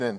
It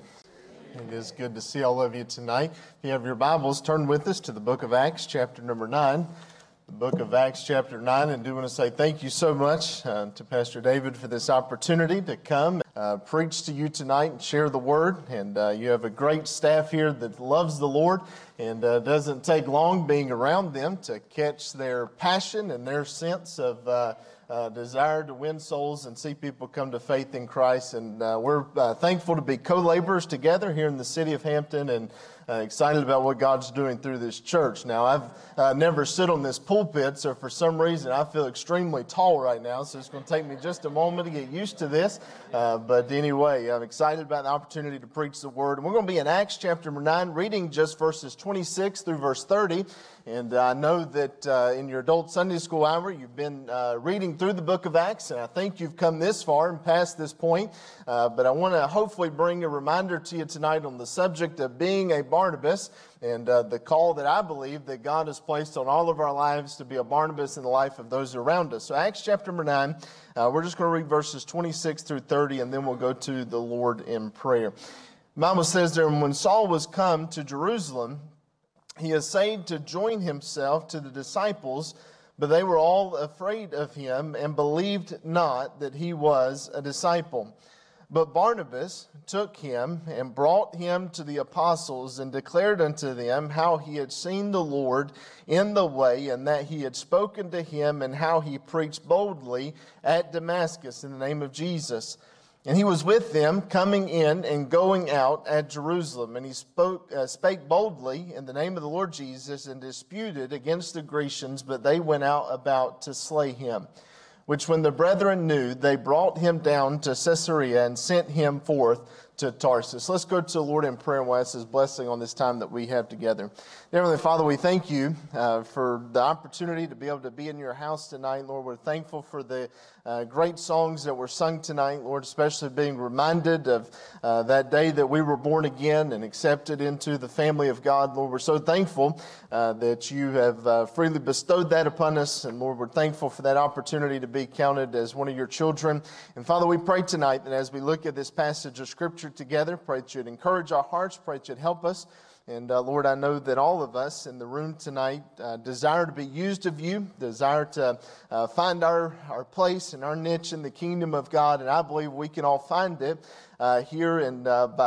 is good to see all of you tonight. If you have your Bibles, turn with us to the book of Acts, chapter number 9. The book of Acts, chapter 9, and do want to say thank you so much to Pastor David for this opportunity to come preach to you tonight and share the Word. And you have a great staff here that loves the Lord, and doesn't take long being around them to catch their passion and their sense of desire to win souls and see people come to faith in Christ. And we're thankful to be co-laborers together here in the city of Hampton, and excited about what God's doing through this church. Now, I've never stood on this pulpit, so for some reason I feel extremely tall right now, so it's going to take me just a moment to get used to this. But anyway, I'm excited about the opportunity to preach the Word. And we're going to be in Acts chapter number 9, reading just verses 26 through verse 30. And I know that in your adult Sunday school hour, you've been reading through the book of Acts, and I think you've come this far and past this point. But I want to hopefully bring a reminder to you tonight on the subject of being a Barnabas, and the call that I believe that God has placed on all of our lives to be a Barnabas in the life of those around us. So Acts chapter number 9, we're just going to read verses 26 through 30, and then we'll go to the Lord in prayer. The Bible says there, when Saul was come to Jerusalem, he essayed to join himself to the disciples, but they were all afraid of him and believed not that he was a disciple. But Barnabas took him and brought him to the apostles and declared unto them how he had seen the Lord in the way, and that he had spoken to him, and how he preached boldly at Damascus in the name of Jesus. And he was with them, coming in and going out at Jerusalem. And he spake boldly in the name of the Lord Jesus, and disputed against the Grecians, but they went out about to slay him. Which when the brethren knew, they brought him down to Caesarea and sent him forth to Tarsus. Let's go to the Lord in prayer and we'll ask His blessing on this time that we have together. Dear Heavenly Father, we thank you for the opportunity to be able to be in your house tonight. Lord, we're thankful for the great songs that were sung tonight. Lord, especially being reminded of that day that we were born again and accepted into the family of God. Lord, we're so thankful that you have freely bestowed that upon us. And Lord, we're thankful for that opportunity to be counted as one of your children. And Father, we pray tonight that as we look at this passage of Scripture together, pray that you'd encourage our hearts, pray that you'd help us. And Lord, I know that all of us in the room tonight desire to be used of you, desire to find our place and our niche in the kingdom of God. And I believe we can all find it here, and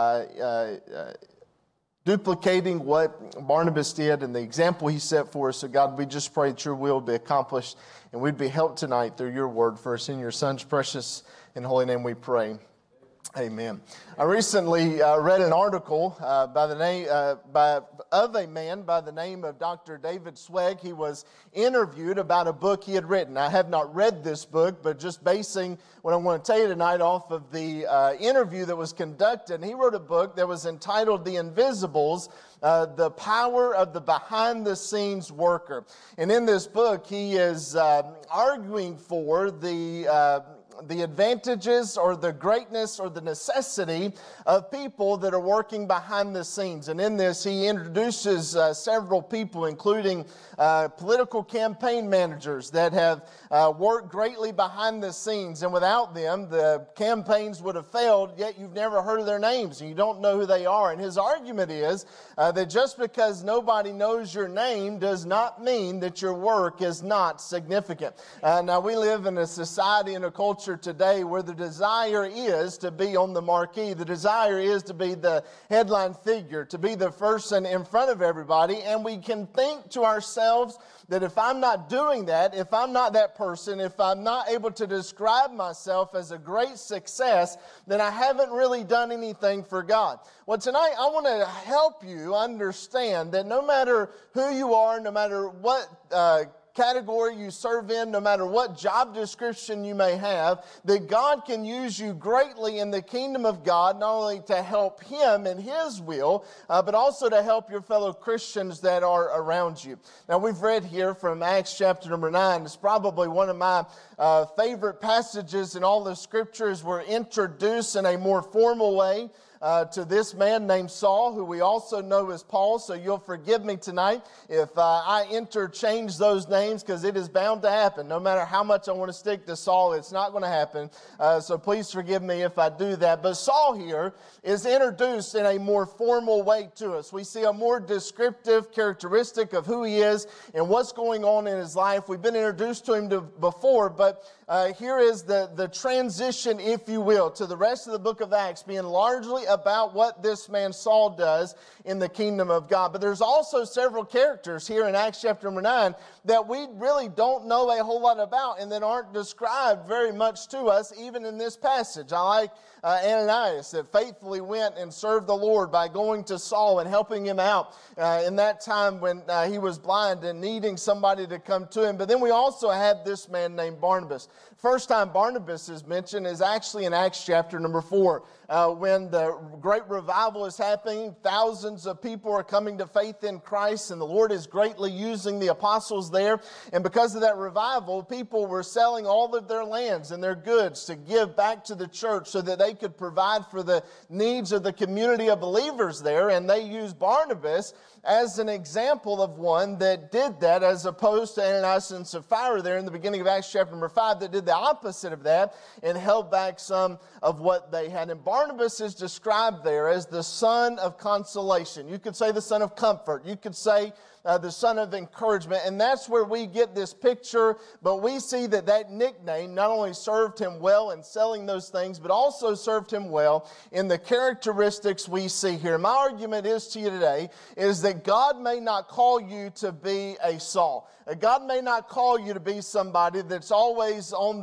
by duplicating what Barnabas did and the example he set for us. So God, we just pray that your will be accomplished, and we'd be helped tonight through your word. For us in your Son's precious and holy name we pray. Amen. I recently read an article of a man by the name of Dr. David Sweg. He was interviewed about a book he had written. I have not read this book, but just basing what I want to tell you tonight off of the interview that was conducted. And he wrote a book that was entitled The Invisibles, The Power of the Behind-the-Scenes Worker. And in this book, he is arguing for the advantages or the greatness or the necessity of people that are working behind the scenes. And in this, he introduces several people, including political campaign managers that have worked greatly behind the scenes. And without them, the campaigns would have failed, yet you've never heard of their names and you don't know who they are. And his argument is that just because nobody knows your name does not mean that your work is not significant. Now, we live in a society and a culture today where the desire is to be on the marquee. The desire is to be the headline figure, to be the person in front of everybody. And we can think to ourselves that if I'm not doing that, if I'm not that person, if I'm not able to describe myself as a great success, then I haven't really done anything for God. Well, tonight I want to help you understand that no matter who you are, no matter what category you serve in, no matter what job description you may have, that God can use you greatly in the kingdom of God, not only to help Him in His will, but also to help your fellow Christians that are around you. Now, we've read here from Acts chapter number 9. It's probably one of my favorite passages in all the Scriptures. We're introduced in a more formal way to this man named Saul, who we also know as Paul. So you'll forgive me tonight if I interchange those names, because it is bound to happen. No matter how much I want to stick to Saul, it's not going to happen. So please forgive me if I do that. But Saul here is introduced in a more formal way to us. We see a more descriptive characteristic of who he is and what's going on in his life. We've been introduced to him before, but here is the transition, if you will, to the rest of the book of Acts being largely about what this man Saul does in the kingdom of God. But there's also several characters here in Acts chapter number 9 that we really don't know a whole lot about and that aren't described very much to us even in this passage. I like Ananias, that faithfully went and served the Lord by going to Saul and helping him out in that time when he was blind and needing somebody to come to him. But then we also have this man named Barnabas. First time Barnabas is mentioned is actually in Acts chapter number 4. When the great revival is happening, thousands of people are coming to faith in Christ, and the Lord is greatly using the apostles there. And because of that revival, people were selling all of their lands and their goods to give back to the church so that they could provide for the needs of the community of believers there. And they used Barnabas as an example of one that did that, as opposed to Ananias and Sapphira there in the beginning of Acts chapter number 5 that did the opposite of that and held back some of what they had. And Barnabas is described there as the son of consolation. You could say the son of comfort. You could say the son of encouragement. And that's where we get this picture. But we see that nickname not only served him well in selling those things, but also served him well in the characteristics we see here. My argument is to you today is that God may not call you to be a Saul. God may not call you to be somebody that's always on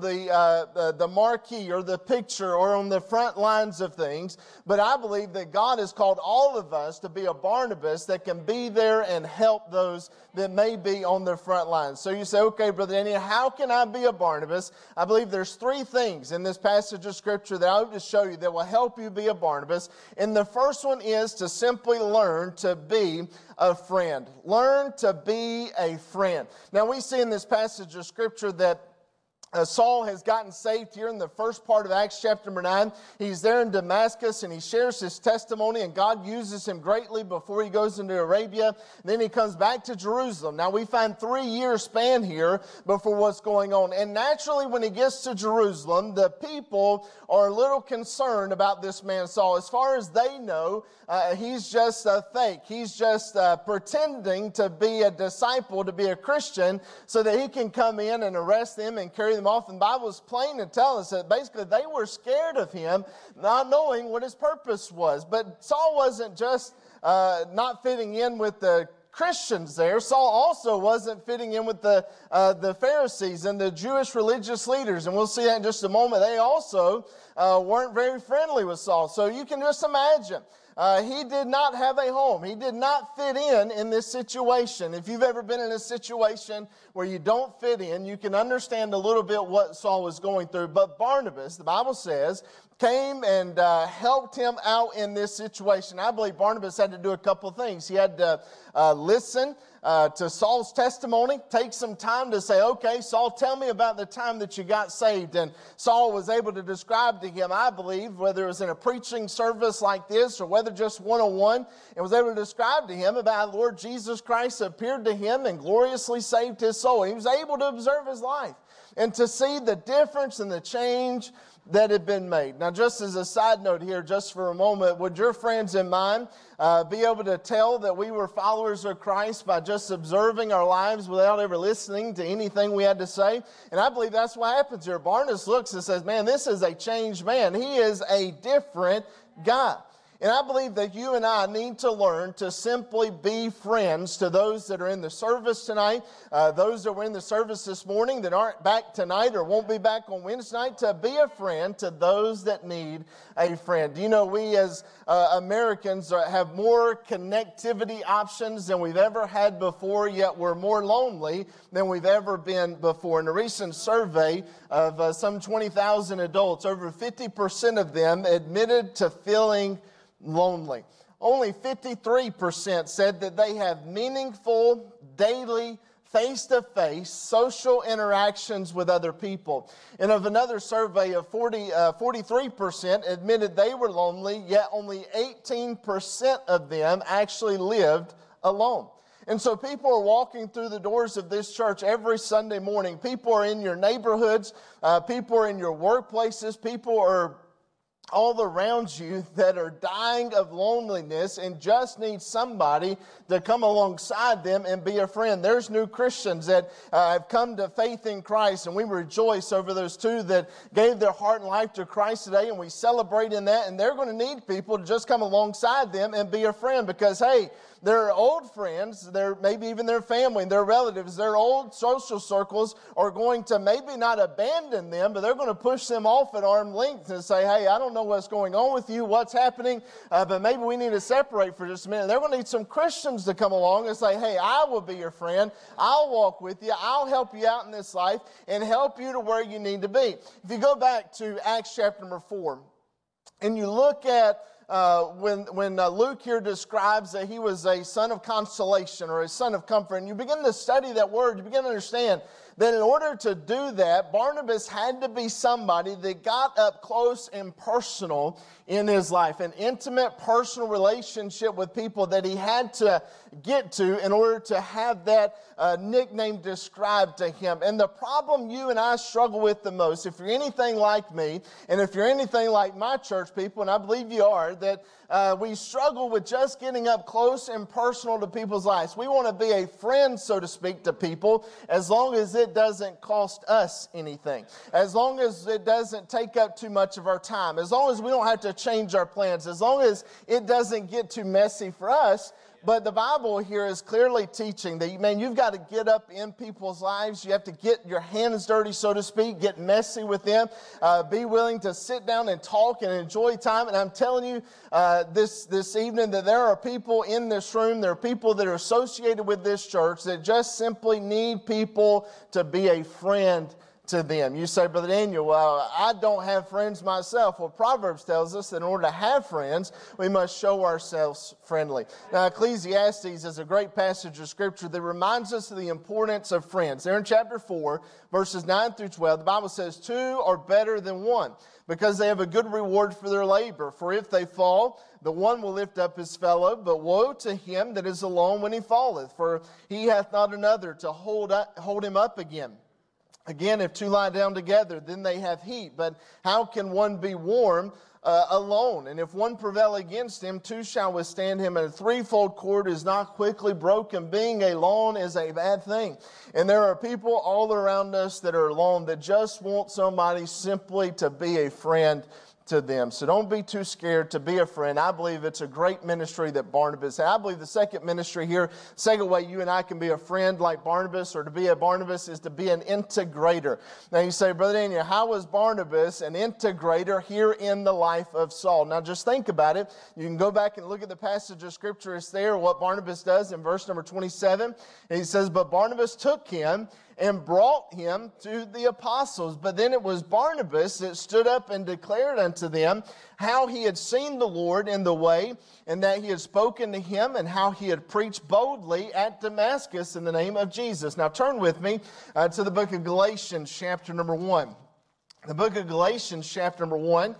the marquee or the picture or on the front lines of things. But I believe that God has called all of us to be a Barnabas that can be there and help those that may be on the front lines. So you say, okay, Brother Danny, how can I be a Barnabas? I believe there's 3 things in this passage of Scripture that I hope to show you that will help you be a Barnabas. And the first one is to simply learn to be a friend. Learn to be a friend. Now we see in this passage of Scripture that Saul has gotten saved here in the first part of Acts chapter number 9. He's there in Damascus and he shares his testimony, and God uses him greatly before he goes into Arabia. Then he comes back to Jerusalem. Now we find 3-year span here before what's going on. And naturally when he gets to Jerusalem, the people are a little concerned about this man Saul. As far as they know, he's just a fake. He's just pretending to be a disciple, to be a Christian, so that he can come in and arrest them and carry them off. And the Bible is plain to tell us that basically they were scared of him, not knowing what his purpose was. But Saul wasn't just not fitting in with the Christians there. Saul also wasn't fitting in with the Pharisees and the Jewish religious leaders. And we'll see that in just a moment. They also weren't very friendly with Saul. So you can just imagine. He did not have a home. He did not fit in this situation. If you've ever been in a situation where you don't fit in, you can understand a little bit what Saul was going through. But Barnabas, the Bible says, came and helped him out in this situation. I believe Barnabas had to do a couple of things. He had to listen to Saul's testimony, take some time to say, okay, Saul, tell me about the time that you got saved. And Saul was able to describe to him, I believe, whether it was in a preaching service like this or whether just one-on-one, and was able to describe to him about how Lord Jesus Christ appeared to him and gloriously saved his soul. He was able to observe his life and to see the difference and the change that had been made. Now, just as a side note here, just for a moment, would your friends and mine be able to tell that we were followers of Christ by just observing our lives without ever listening to anything we had to say? And I believe that's what happens here. Barnabas looks and says, man, this is a changed man. He is a different guy. And I believe that you and I need to learn to simply be friends to those that are in the service tonight, those that were in the service this morning that aren't back tonight or won't be back on Wednesday night, to be a friend to those that need a friend. You know, we as Americans have more connectivity options than we've ever had before, yet we're more lonely than we've ever been before. In a recent survey of some 20,000 adults, over 50% of them admitted to feeling lonely. Only 53% said that they have meaningful daily face-to-face social interactions with other people. And of another survey of 43% admitted they were lonely, yet only 18% of them actually lived alone. And so people are walking through the doors of this church every Sunday morning. People are in your neighborhoods. People are in your workplaces. People are all around you that are dying of loneliness and just need somebody to come alongside them and be a friend. There's new Christians that have come to faith in Christ, and we rejoice over those two that gave their heart and life to Christ today, and we celebrate in that. And they're going to need people to just come alongside them and be a friend because, hey, their old friends, maybe even their family, their relatives, their old social circles are going to maybe not abandon them, but they're going to push them off at arm's length and say, hey, I don't know what's going on with you, what's happening, but maybe we need to separate for just a minute. They're going to need some Christians to come along and say, hey, I will be your friend. I'll walk with you. I'll help you out in this life and help you to where you need to be. If you go back to Acts chapter number 4, and you look at when Luke here describes that he was a son of consolation or a son of comfort, and you begin to study that word, you begin to understand that in order to do that, Barnabas had to be somebody that got up close and personal in his life, an intimate personal relationship with people that he had to get to in order to have that nickname described to him. And the problem you and I struggle with the most, if you're anything like me, and if you're anything like my church people, and I believe you are, that we struggle with just getting up close and personal to people's lives. We want to be a friend, so to speak, to people as long as it doesn't cost us anything, as long as it doesn't take up too much of our time, as long as we don't have to change our plans, as long as it doesn't get too messy for us. But the Bible here is clearly teaching that, man, you've got to get up in people's lives. You have to get your hands dirty, so to speak, get messy with them, be willing to sit down and talk and enjoy time. And I'm telling you this evening that there are people in this room, there are people that are associated with this church that just simply need people to be a friend to them. You say, Brother Daniel, well, I don't have friends myself. Well, Proverbs tells us that in order to have friends, we must show ourselves friendly. Now, Ecclesiastes is a great passage of Scripture that reminds us of the importance of friends. There in chapter 4, verses 9 through 12, the Bible says, 2 are better than 1, because they have a good reward for their labor. For if they fall, the one will lift up his fellow, but woe to him that is alone when he falleth, for he hath not another to hold him up again. Again, if two lie down together, then they have heat. But how can one be warm alone? And if one prevail against him, two shall withstand him. And a threefold cord is not quickly broken. Being alone is a bad thing. And there are people all around us that are alone that just want somebody simply to be a friend to them. So don't be too scared to be a friend. I believe it's a great ministry that Barnabas had. I believe the second ministry here, second way you and I can be a friend like Barnabas, or to be a Barnabas, is to be an integrator. Now you say, Brother Daniel, how was Barnabas an integrator here in the life of Saul? Now just think about it. You can go back and look at the passage of Scripture. It's there, what Barnabas does in verse number 27. And he says, but Barnabas took him and brought him to the apostles. But then it was Barnabas that stood up and declared unto them how he had seen the Lord in the way, and that he had spoken to him, and how he had preached boldly at Damascus in the name of Jesus. Now turn with me to the book of Galatians, chapter number 1. The book of Galatians, chapter number 1.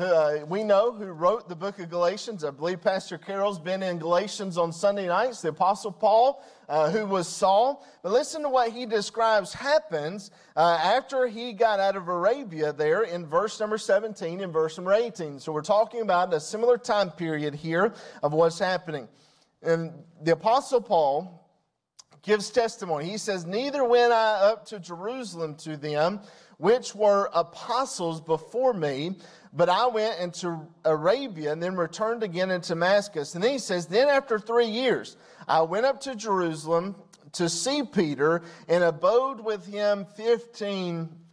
We know who wrote the book of Galatians. I believe Pastor Carol's been in Galatians on Sunday nights, the Apostle Paul, who was Saul. But listen to what he describes happens after he got out of Arabia there in verse number 17 and verse number 18. So we're talking about a similar time period here of what's happening. And the Apostle Paul gives testimony. He says, neither went I up to Jerusalem to them, which were apostles before me, but I went into Arabia and then returned again into Damascus. And then he says, then after 3 years, I went up to Jerusalem to see Peter and abode with him 15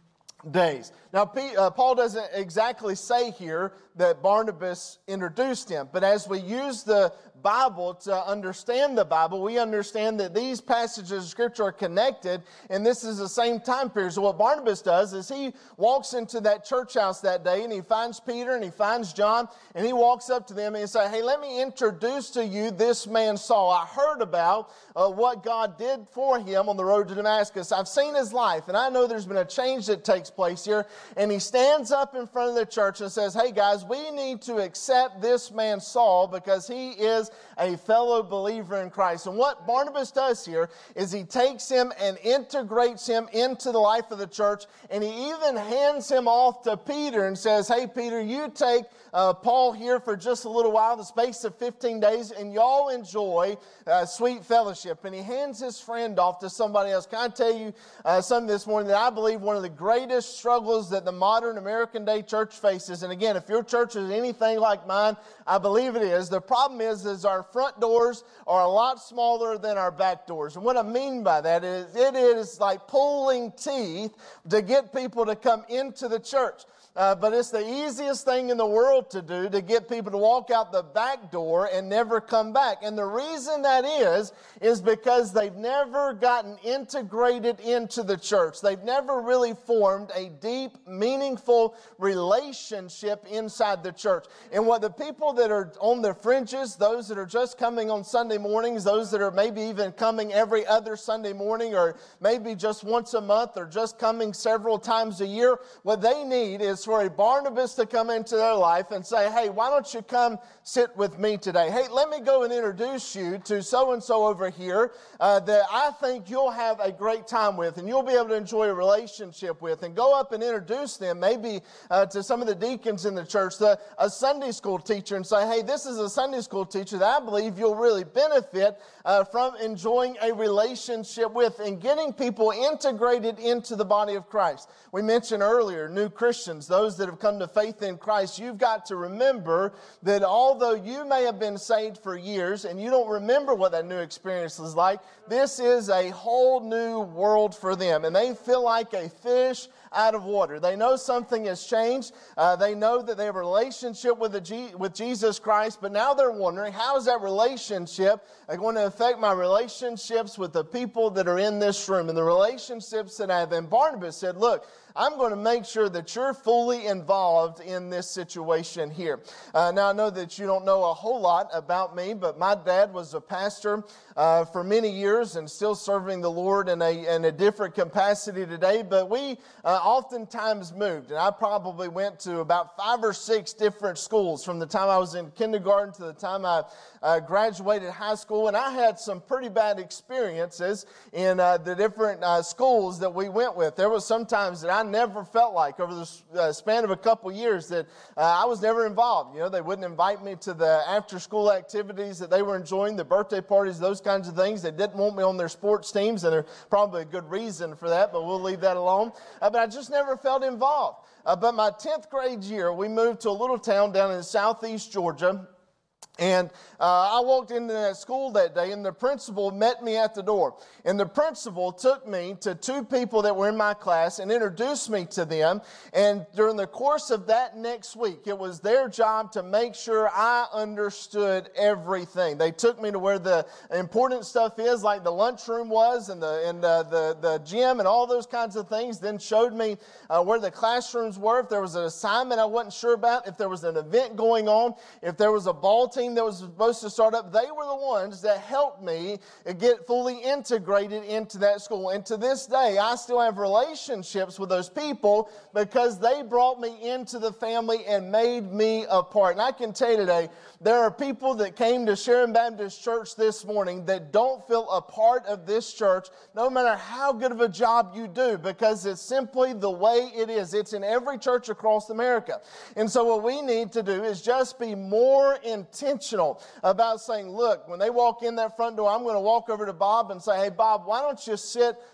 days. Now, Paul doesn't exactly say here that Barnabas introduced him, but as we use the Bible to understand the Bible, we understand that these passages of Scripture are connected, and this is the same time period. So what Barnabas does is he walks into that church house that day, and he finds Peter and he finds John, and he walks up to them and he says, hey, let me introduce to you this man Saul. I heard about what God did for him on the road to Damascus. I've seen his life, and I know there's been a change that takes place here. And he stands up in front of the church and says, hey guys, we need to accept this man Saul because he is a fellow believer in Christ. And what Barnabas does here is he takes him and integrates him into the life of the church, and he even hands him off to Peter and says, hey Peter, you take Paul here for just a little while, the space of 15 days, and y'all enjoy sweet fellowship. And he hands his friend off to somebody else. Can I tell you something this morning that I believe one of the greatest struggles that the modern American day church faces, and again, if your church is anything like mine, I believe it is. The problem is our front doors are a lot smaller than our back doors. And what I mean by that is it is like pulling teeth to get people to come into the church. But it's the easiest thing in the world to do, to get people to walk out the back door and never come back. And the reason that is because they've never gotten integrated into the church. They've never really formed a deep, meaningful relationship inside the church. And what the people that are on the fringes, those that are just coming on Sunday mornings, those that are maybe even coming every other Sunday morning, or maybe just once a month, or just coming several times a year, what they need is for a Barnabas to come into their life and say, hey, why don't you come sit with me today? Hey, let me go and introduce you to so-and-so over here that I think you'll have a great time with and you'll be able to enjoy a relationship with, and go up and introduce them maybe to some of the deacons in the church, a Sunday school teacher, and say, hey, this is a Sunday school teacher that I believe you'll really benefit from enjoying a relationship with, and getting people integrated into the body of Christ. We mentioned earlier, new Christians, those that have come to faith in Christ, you've got to remember that although you may have been saved for years and you don't remember what that new experience is like, this is a whole new world for them, and they feel like a fish out of water. They know something has changed. They know that they have a relationship with Jesus Christ, but now they're wondering, how is that relationship going to affect my relationships with the people that are in this room and the relationships that I have? And Barnabas said, look, I'm going to make sure that you're fully involved in this situation here. Now, I know that you don't know a whole lot about me, but my dad was a pastor for many years and still serving the Lord in a different capacity today. But we oftentimes moved, and I probably went to about 5 or 6 different schools from the time I was in kindergarten to the time I graduated high school. And I had some pretty bad experiences in the different schools that we went with. There was sometimes that I never felt like, over the span of a couple years, that I was never involved. You know, they wouldn't invite me to the after-school activities that they were enjoying, the birthday parties, those kinds of things. They didn't want me on their sports teams, and there's probably a good reason for that, but we'll leave that alone. But I just never felt involved. But my 10th grade year, we moved to a little town down in southeast Georgia. And I walked into that school that day, and the principal met me at the door. And the principal took me to 2 people that were in my class and introduced me to them. And during the course of that next week, it was their job to make sure I understood everything. They took me to where the important stuff is, like the lunchroom was, and the gym and all those kinds of things. Then showed me where the classrooms were, if there was an assignment I wasn't sure about, if there was an event going on, if there was a ball team that was supposed to start up. They were the ones that helped me get fully integrated into that school. And to this day, I still have relationships with those people because they brought me into the family and made me a part. And I can tell you today, there are people that came to Sharon Baptist Church this morning that don't feel a part of this church, no matter how good of a job you do, because it's simply the way it is. It's in every church across America. And so what we need to do is just be more intentional about saying, look, when they walk in that front door, I'm going to walk over to Bob and say, hey, Bob, why don't you sit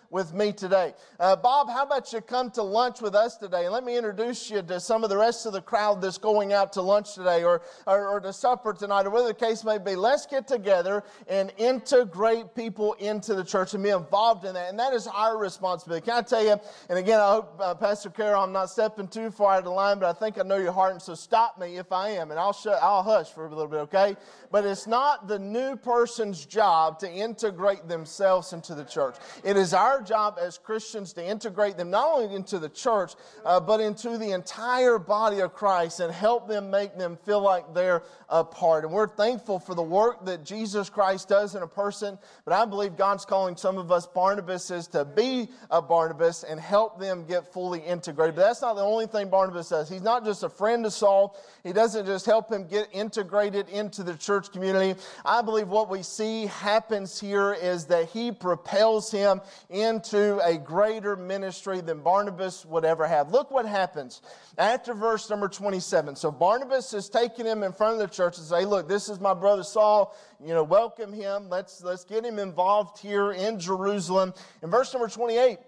with me today. Bob, how about you come to lunch with us today? And let me introduce you to some of the rest of the crowd that's going out to lunch today or to supper tonight, or whatever the case may be. Let's get together and integrate people into the church and be involved in that. And that is our responsibility. Can I tell you, and again, I hope, Pastor Carol, I'm not stepping too far out of the line, but I think I know your heart, and so stop me if I am, and I'll hush for a little bit, okay? But it's not the new person's job to integrate themselves into the church. It is our job as Christians to integrate them not only into the church, but into the entire body of Christ and help them, make them feel like they're a part. And we're thankful for the work that Jesus Christ does in a person, but I believe God's calling some of us Barnabases to be a Barnabas and help them get fully integrated. But that's not the only thing Barnabas does. He's not just a friend of Saul. He doesn't just help him get integrated into the church community. I believe what we see happens here is that he propels him into a greater ministry than Barnabas would ever have. Look what happens after verse number 27. So Barnabas is taking him in front of the church and say, look, this is my brother Saul. Welcome him. Let's get him involved here in Jerusalem. In verse number 28,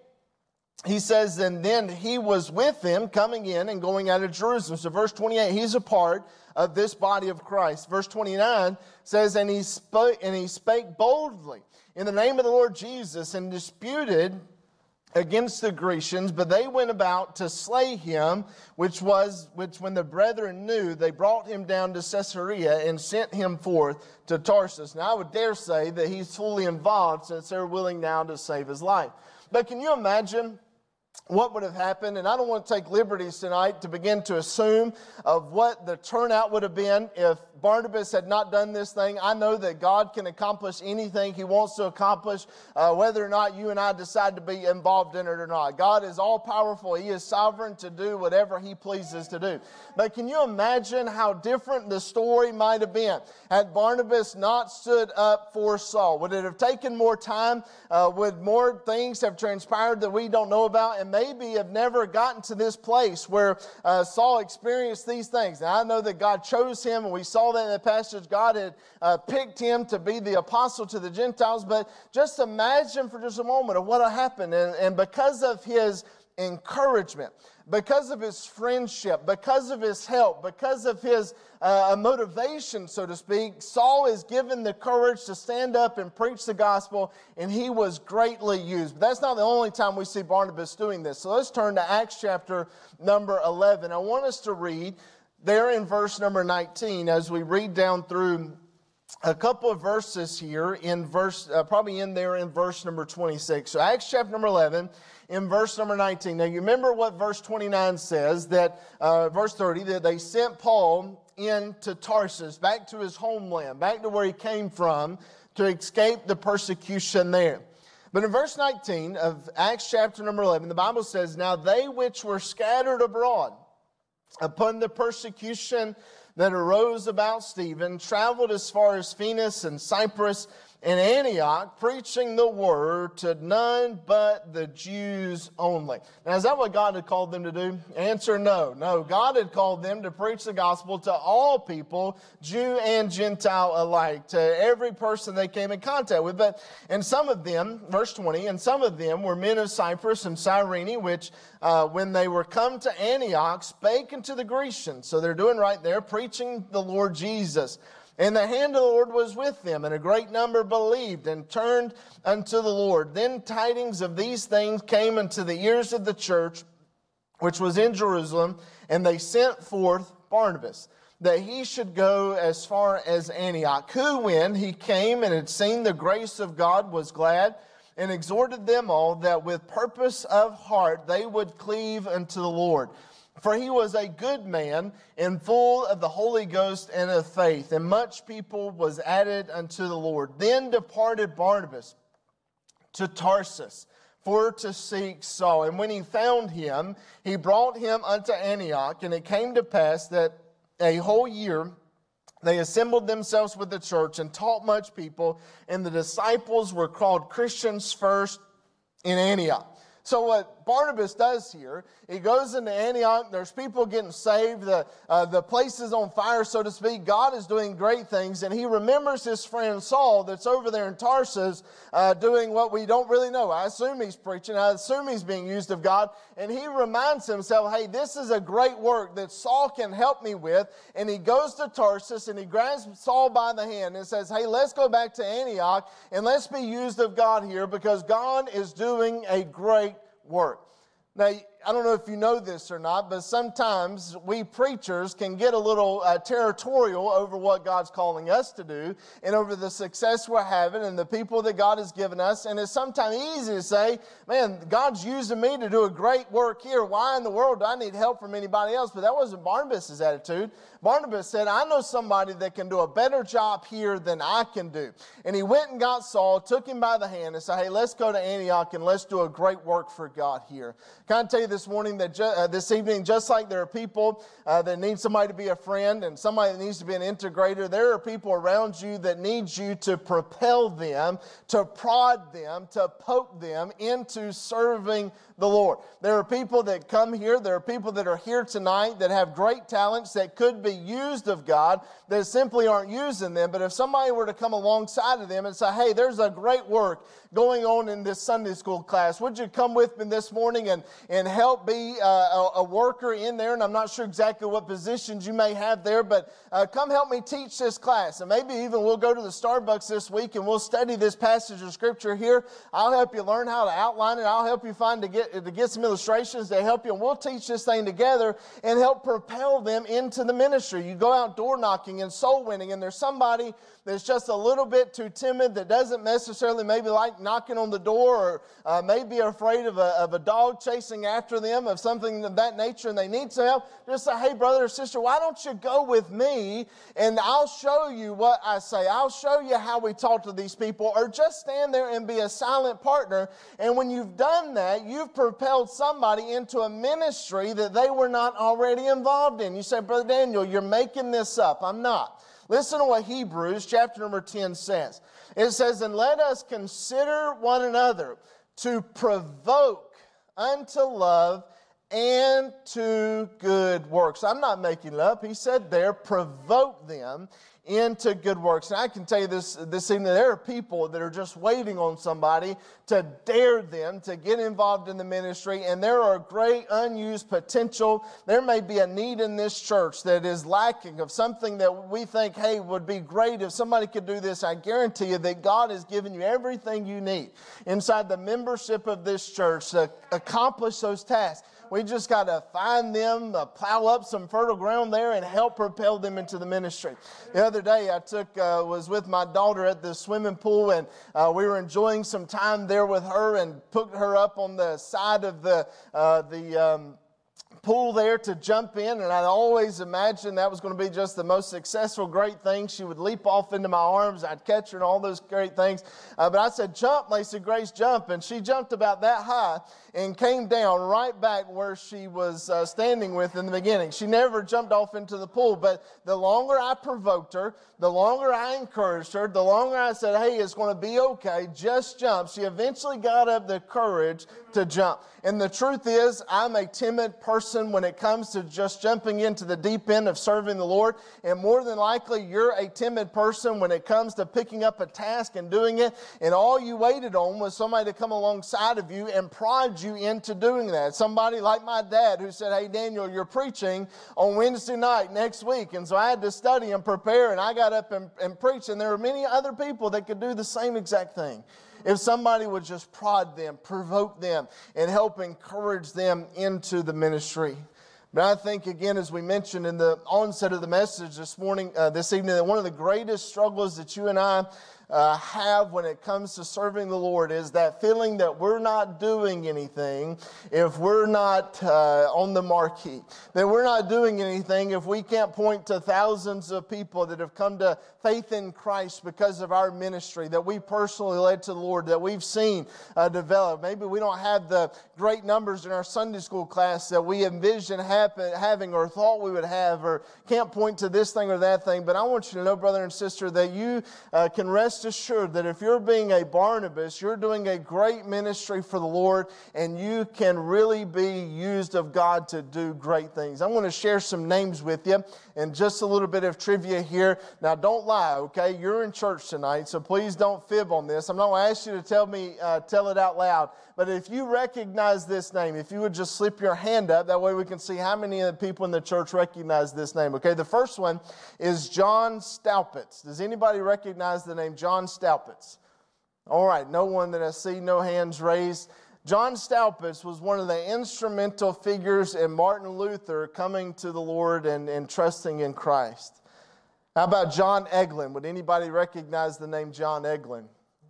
he says, and then he was with them coming in and going out of Jerusalem. So verse 28, he's a part of this body of Christ. Verse 29 says, and he spake boldly in the name of the Lord Jesus and disputed against the Grecians, but they went about to slay him, which when the brethren knew, they brought him down to Caesarea and sent him forth to Tarsus. Now I would dare say that he's fully involved since they're willing now to save his life. But can you imagine what would have happened? And I don't want to take liberties tonight to begin to assume of what the turnout would have been if Barnabas had not done this thing. I know that God can accomplish anything He wants to accomplish, whether or not you and I decide to be involved in it or not. God is all-powerful. He is sovereign to do whatever He pleases to do. But can you imagine how different the story might have been had Barnabas not stood up for Saul? Would it have taken more time? Would more things have transpired that we don't know about, and maybe have never gotten to this place where Saul experienced these things? Now, I know that God chose him, and we saw that in the passage. God had picked him to be the apostle to the Gentiles, but just imagine for just a moment of what happened. And because of his encouragement, because of his friendship, because of his help, because of his motivation, so to speak, Saul is given the courage to stand up and preach the gospel, and he was greatly used. But that's not the only time we see Barnabas doing this. So let's turn to Acts chapter number 11. I want us to read there in verse number 19 as we read down through a couple of verses here in probably in there in verse number 26. So Acts chapter number 11 in verse number 19. Now you remember what verse 29 says, that verse 30, that they sent Paul into Tarsus, back to his homeland, back to where he came from, to escape the persecution there. But in verse 19 of Acts chapter number 11, the Bible says, now they which were scattered abroad upon the persecution that arose about Stephen traveled as far as Phoenix and Cyprus and Antioch, preaching the word to none but the Jews only. Now, is that what God had called them to do? Answer, no. No, God had called them to preach the gospel to all people, Jew and Gentile alike, to every person they came in contact with. And some of them, verse 20, and some of them were men of Cyprus and Cyrene, which when they were come to Antioch, spake unto the Grecians. So they're doing right there, preaching the Lord Jesus. And the hand of the Lord was with them, and a great number believed and turned unto the Lord. Then tidings of these things came unto the ears of the church, which was in Jerusalem, and they sent forth Barnabas, that he should go as far as Antioch, who when he came and had seen the grace of God was glad, and exhorted them all that with purpose of heart they would cleave unto the Lord. For he was a good man and full of the Holy Ghost and of faith, and much people was added unto the Lord. Then departed Barnabas to Tarsus for to seek Saul. And when he found him, he brought him unto Antioch. And it came to pass that a whole year they assembled themselves with the church and taught much people, and the disciples were called Christians first in Antioch. So what Barnabas does here. He goes into Antioch. There's people getting saved. The place is on fire, so to speak. God is doing great things. And he remembers his friend Saul that's over there in Tarsus doing what we don't really know. I assume he's preaching. I assume he's being used of God. And he reminds himself, hey, this is a great work that Saul can help me with. And he goes to Tarsus and he grabs Saul by the hand and says, hey, let's go back to Antioch and let's be used of God here because God is doing a great work. Now, I don't know if you know this or not, but sometimes we preachers can get a little territorial over what God's calling us to do and over the success we're having and the people that God has given us. And it's sometimes easy to say, man, God's using me to do a great work here. Why in the world do I need help from anybody else? But that wasn't Barnabas' attitude. Barnabas said, I know somebody that can do a better job here than I can do. And he went and got Saul, took him by the hand and said, hey, let's go to Antioch and let's do a great work for God here. Can I tell you this morning that this evening, just like there are people that need somebody to be a friend and somebody that needs to be an integrator, there are people around you that need you to propel them, to prod them, to poke them into serving the Lord. There are people that come here, there are people that are here tonight that have great talents that could be used of God that simply aren't using them. But if somebody were to come alongside of them and say, hey, there's a great work going on in this Sunday school class. Would you come with me this morning and help be a worker in there? And I'm not sure exactly what positions you may have there, but come help me teach this class. And maybe even we'll go to the Starbucks this week and we'll study this passage of Scripture here. I'll help you learn how to outline it. I'll help you to get some illustrations to help you. And we'll teach this thing together and help propel them into the ministry. You go out door knocking and soul winning, and there's somebody that's just a little bit too timid, that doesn't necessarily maybe like knocking on the door, or maybe afraid of a dog chasing after them, of something of that nature, and they need some help. Just say, hey, brother or sister, why don't you go with me and I'll show you what I say. I'll show you how we talk to these people, or just stand there and be a silent partner. And when you've done that, you've propelled somebody into a ministry that they were not already involved in. You say, Brother Daniel, you're making this up. I'm not. Listen to what Hebrews chapter number 10 says. It says, and let us consider one another to provoke unto love and to good works. I'm not making it up. He said there, provoke them into good works. And I can tell you this evening, there are people that are just waiting on somebody to dare them to get involved in the ministry, and there are great unused potential. There may be a need in this church that is lacking of something that we think, hey, would be great if somebody could do this. I guarantee you that God has given you everything you need inside the membership of this church to accomplish those tasks. We just got to find them, plow up some fertile ground there, and help propel them into the ministry. The other day, I was with my daughter at the swimming pool, and we were enjoying some time there with her, and put her up on the side of the pool there to jump in, and I always imagined that was going to be just the most successful, great thing. She would leap off into my arms, I'd catch her, and all those great things. But I said, jump, Lacey Grace, jump. And she jumped about that high and came down right back where she was standing with in the beginning. She never jumped off into the pool, but the longer I provoked her, the longer I encouraged her, the longer I said, hey, it's going to be okay, just jump, she eventually got up the courage to jump. And the truth is, I'm a timid person when it comes to just jumping into the deep end of serving the Lord. And more than likely, you're a timid person when it comes to picking up a task and doing it. And all you waited on was somebody to come alongside of you and prod you into doing that. Somebody like my dad who said, hey, Daniel, you're preaching on Wednesday night next week. And so I had to study and prepare, and I got up and preached. And there were many other people that could do the same exact thing. If somebody would just prod them, provoke them, and help encourage them into the ministry. But I think, again, as we mentioned in the onset of the message this evening, that one of the greatest struggles that you and I have when it comes to serving the Lord is that feeling that we're not doing anything if we're not on the marquee, that we're not doing anything if we can't point to thousands of people that have come to faith in Christ because of our ministry, that we personally led to the Lord, that we've seen develop. Maybe we don't have the great numbers in our Sunday school class that we envision having or thought we would have, or can't point to this thing or that thing, but I want you to know, brother and sister, that you can rest rest assured that if you're being a Barnabas, you're doing a great ministry for the Lord, and you can really be used of God to do great things. I'm going to share some names with you and just a little bit of trivia here. Now, don't lie, okay? You're in church tonight, so please don't fib on this. I'm not going to ask you to tell it out loud, but if you recognize this name, if you would just slip your hand up, that way we can see how many of the people in the church recognize this name. Okay, the first one is John Staupitz. Does anybody recognize the name John Staupitz? All right, no one that I see, no hands raised. John Staupitz was one of the instrumental figures in Martin Luther coming to the Lord and trusting in Christ. How about John Eglin? Would anybody recognize the name John Eglin?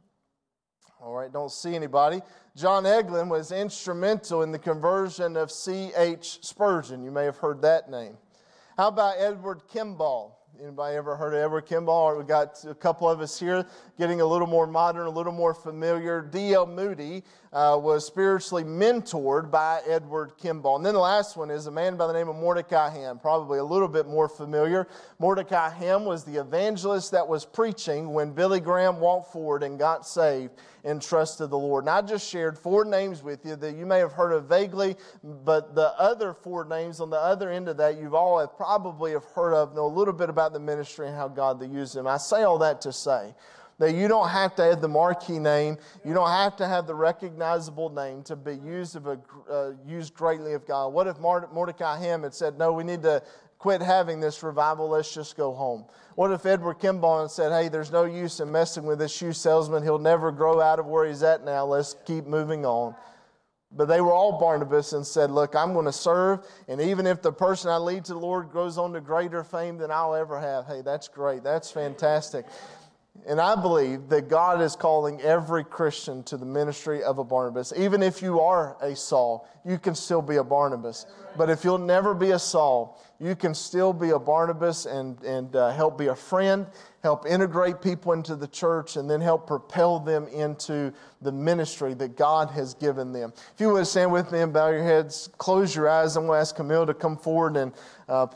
All right, don't see anybody. John Eglin was instrumental in the conversion of C.H. Spurgeon. You may have heard that name. How about Edward Kimball? Anybody ever heard of Edward Kimball? We got a couple of us here getting a little more modern, a little more familiar. D.L. Moody was spiritually mentored by Edward Kimball. And then the last one is a man by the name of Mordecai Ham, probably a little bit more familiar. Mordecai Ham was the evangelist that was preaching when Billy Graham walked forward and got saved and trusted the Lord. And I just shared 4 names with you that you may have heard of vaguely, but the other 4 names on the other end of that you all have probably heard of, know a little bit about the ministry and how God used them. I say all that to say that you don't have to have the marquee name, you don't have to have the recognizable name to be used greatly of God. What if Mordecai Ham had said, no, we need to quit having this revival, let's just go home? What if Edward Kimball had said, hey, there's no use in messing with this shoe salesman, he'll never grow out of where he's at now, let's keep moving on? But they were all Barnabas and said, look, I'm going to serve, and even if the person I lead to the Lord goes on to greater fame than I'll ever have, hey, that's great, that's fantastic. And I believe that God is calling every Christian to the ministry of a Barnabas. Even if you are a Saul, you can still be a Barnabas. But if you'll never be a Saul, you can still be a Barnabas and help be a friend, help integrate people into the church, and then help propel them into the ministry that God has given them. If you would stand with me and bow your heads, close your eyes. I'm going to ask Camille to come forward and